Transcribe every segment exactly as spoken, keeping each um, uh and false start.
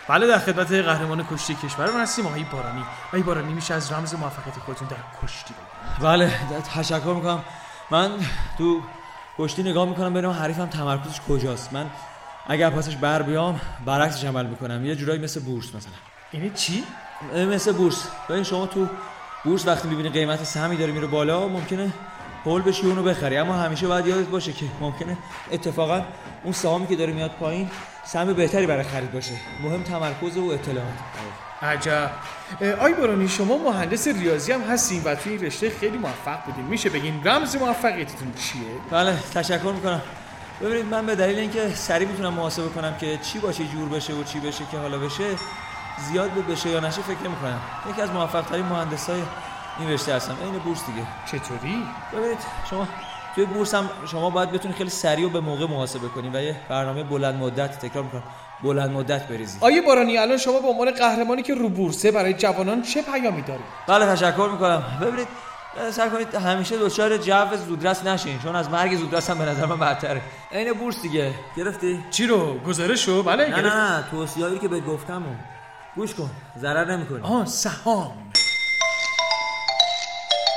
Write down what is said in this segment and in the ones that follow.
بله، در خدمت قهرمان کشتی کشورمون هستیم، آقای بارانی. آقای بارانی، میشه از رمز موفقیت خودتون در کشتی بگید؟ بله، تشکر میکنم. من تو کشتی نگاه میکنم ببینم حریفم تمرکزش کجاست. من اگر پاسش بر بیام برعکسش عمل میکنم، یه جورایی مثل بورس مثلا. یعنی چی؟ مثل بورس. ببین شما تو بورس وقتی میبینی قیمت سهمی داره میره بالا، ممکنه هول بشی اونو بخری، اما همیشه باید یادت باشه که ممکنه اتفاقا اون سهامی که داره میاد پایین سهم بهتری برای خرید باشه. مهم تمرکز و اطلاعات. عجب. آقای بارانی، شما مهندس ریاضی هم هستین و توی این رشته خیلی موفق بودین. میشه بگین رمز موفقیتتون چیه؟ بله، تشکر میکنم. ببینید، من به دلیل اینکه سریع میتونم محاسبه کنم که چی باشه جور بشه و چی بشه که حالا بشه، زیاد بود بشه یا نشه فکر نمی‌کنم. یکی از موفق ترین مهندسای این رشته هستم. این بورس دیگه. چطوری؟ ببینید، شما توی بورس هم شما باید بتونید خیلی سریع و به موقع محاسبه کنید و یه برنامه بلند مدت، تکرار می‌کنم، بلند مدت بریزید. آقای بارانی، الان شما به عنوان قهرمانی که رو بورسه برای جوانان چه پیامی دارید؟ بله، تشکر می‌کنم. ببینید، سعی کنید همیشه دچار جو زودرس نشین، چون از مرگ زودرس هم به نظر من بدتره. عین بورس دیگه. گرفتی؟ چی رو؟ گزارشو؟ بله، نه گرفت. نه نه، توصیه‌ای که بهت گفتم گوش کن، ضرر نمی‌کنی. آها، سهام.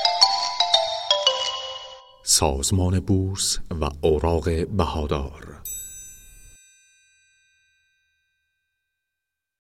سازمان بورس و اوراق بهادار.